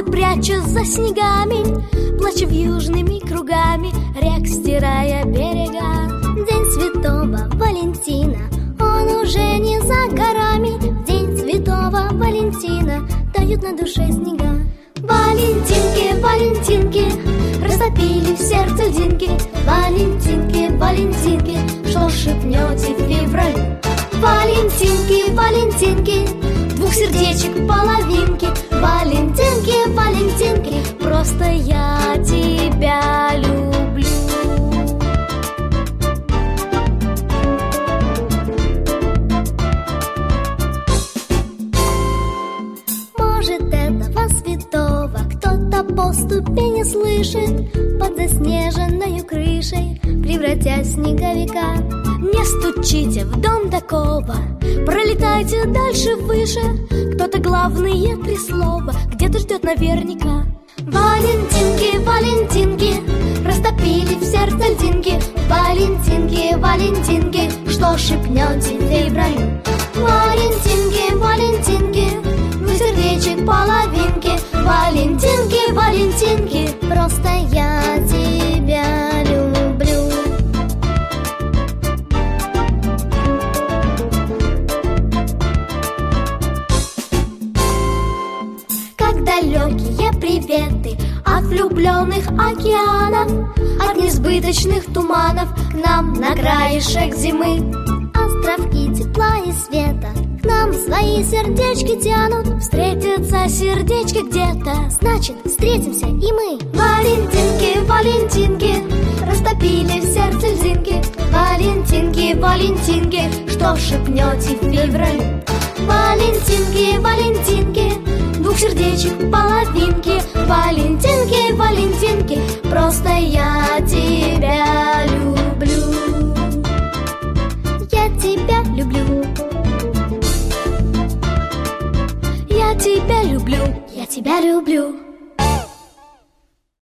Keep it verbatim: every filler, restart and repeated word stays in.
прячась за снегами, плача южными кругами рек, стирая берега. День Святого Валентина, он уже не за горами. День Святого Валентина, тают на душе снега. Валентинки, Валентинки, растопили в сердце льдинки. Валентинки, Валентинки, что шепнете февралю? Валентинки, Валентинки, двух сердечек половинки. Валентинки, Валентинки, просто я тебя люблю. Может, этого святого кто-то по ступени слышит, под заснеженной крышей превратясь в снеговика. Не стучите в дом такого, пролетайте дальше выше. Кто-то главные три слова где-то ждет наверняка. Валентинки, Валентинки, растопили в сердце льдинки. Валентинки, Валентинки, что шепнете февралю? Валентинки, Валентинки, двух сердечек половинки. Валентинки, Валентинки, просто я тебя люблю. Далекие приветы от влюбленных океанов, от несбыточных туманов к нам на краешек зимы. Островки тепла и света к нам свои сердечки тянут. Встретятся сердечки где-то, значит, встретимся и мы. Валентинки, Валентинки, растопили в сердце льдинки. Валентинки, Валентинки, что шепнете в февралю? Валентинки, Валентинки, двух сердечек половинки. Валентинки, Валентинки, просто я тебя люблю. Я тебя люблю. Я тебя люблю. Я тебя люблю.